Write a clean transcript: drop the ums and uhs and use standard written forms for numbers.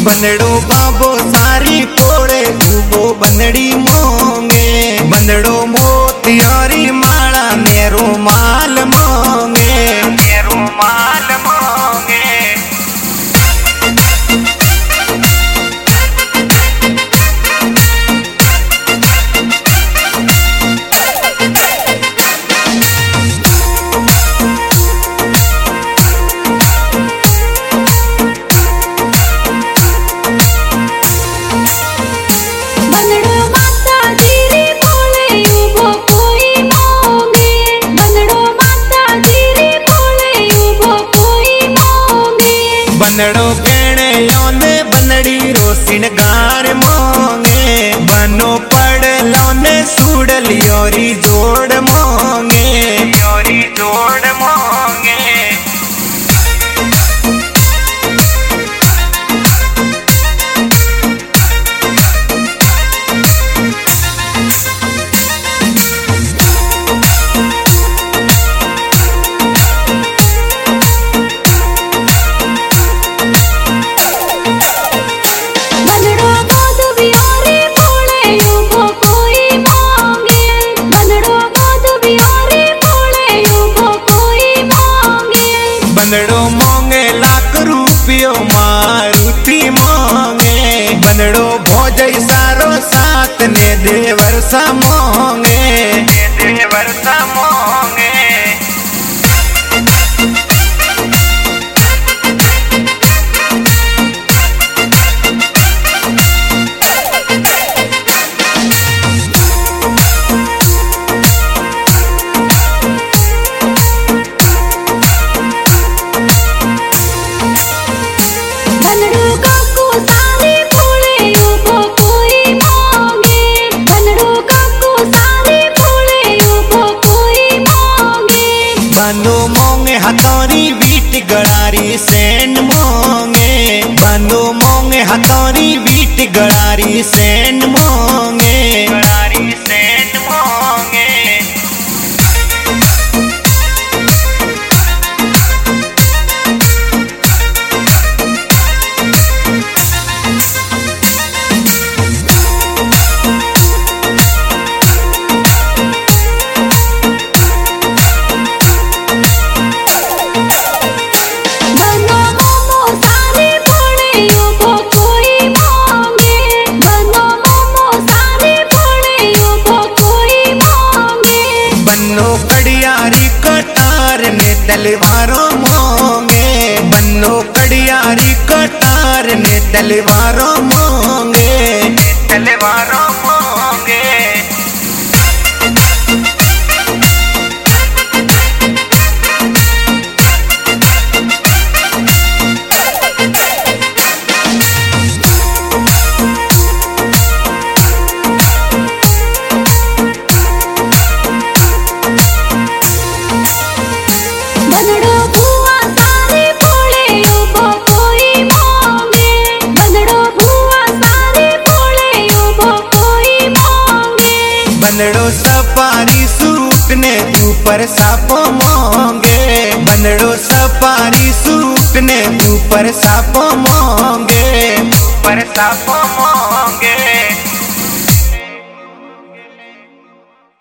बंदड़ो बाबो सारी पोड़े उबो बंदड़ी मोंगे बंदड़ो मोतियारी माला मेरो माल मोंगे मेरो माल मोंगे। बंदड़ो कहने योने बंदड़ी रो सिंगार मोंगे बनो पड़ लौने सूडल योरी जोड़ मोंगे योरी जोड़ मोंगे। बंदड़ो मोंगे लाख रुपयो मारुति मोंगे बंदड़ो भोजई सारो साथ ने देवर सा मोंगे देवर सा मोंगे। बनो मोंगे हथौरी बीट गड़ारी सेंड मोंगे बनो मोंगे हथौरी बीट गड़ारी सेंड मोंगे गड़ारी सेंड मोंगे। बन्नो कड़ियारी कटार ने तलवारों मोंगे बन्नो कड़ियारी कटार ने तलवारों मोंगे तलवारों मोंगे। बंदड़ो सफारी सूट ने ऊपर सापो मोंगे बंदड़ो सफारी सूट ने ऊपर सापो मोंगे ऊपर सापो